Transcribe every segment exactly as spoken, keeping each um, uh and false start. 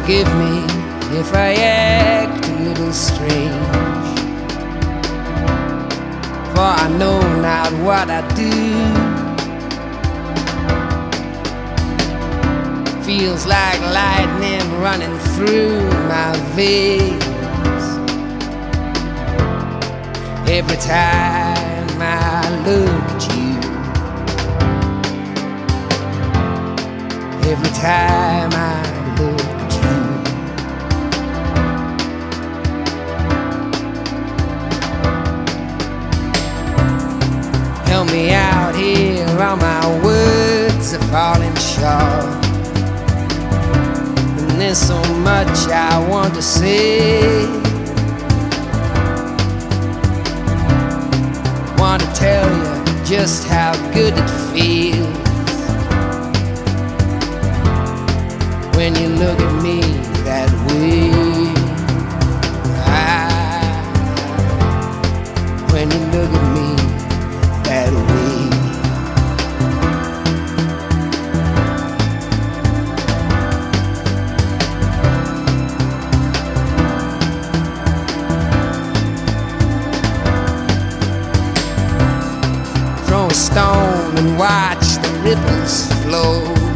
forgive me if I act a little strange, for I know not what I do. Feels like lightning running through my veins every time I look at you. Every time I look at you. Help me out here, all my words are falling short, and there's so much I want to say. Want to tell you just how good it feels when you look at me that way. Ah, when you look at me that way. Throw a stone and watch the ripples flow,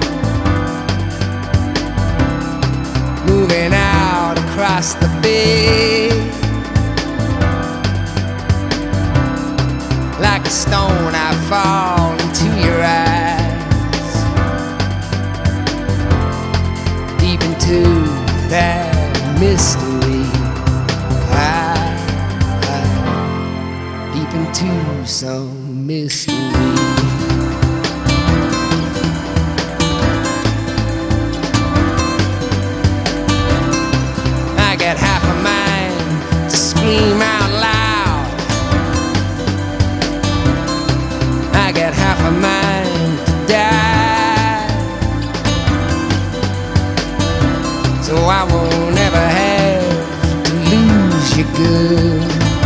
moving out across the bay. Like a stone I fall into your eyes, deep into that mystery. I, I, deep into some mystery. Half a mind to scream out loud. I got half a mind to die, so I won't ever have to lose you good.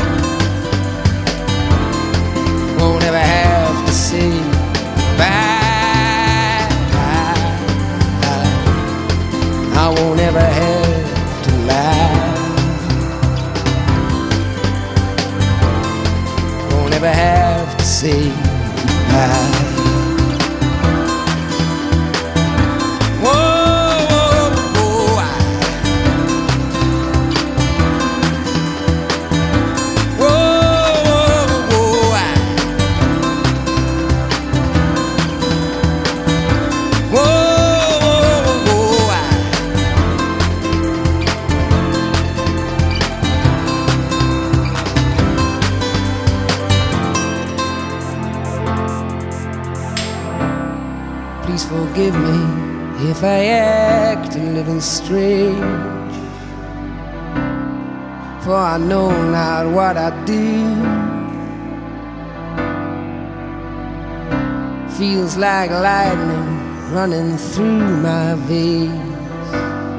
Won't ever have to say bye. I won't ever have to lie. Never have to say goodbye. Whoa, whoa, whoa, I. Whoa, whoa, whoa, I. Whoa, whoa, whoa, I. Please forgive me if I act a little strange, for I know not what I do. Feels like lightning running through my veins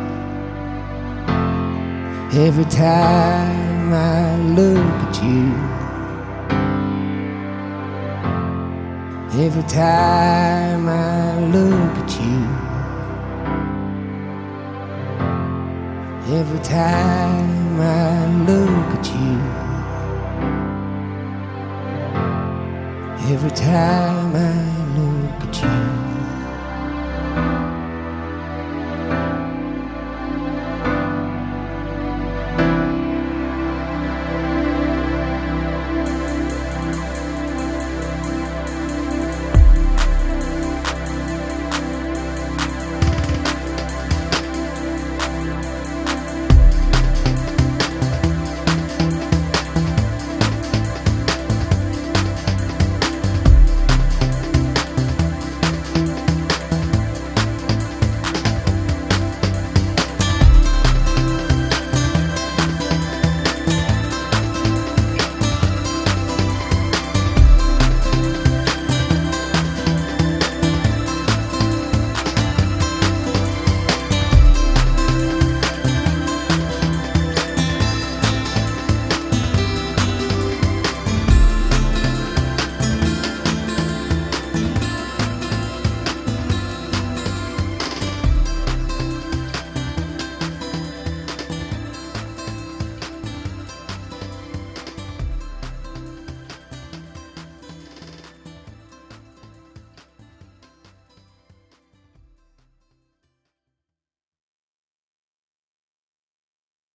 every time I look at you. Every time I look at you. Every time I look at you. Every time I look at you.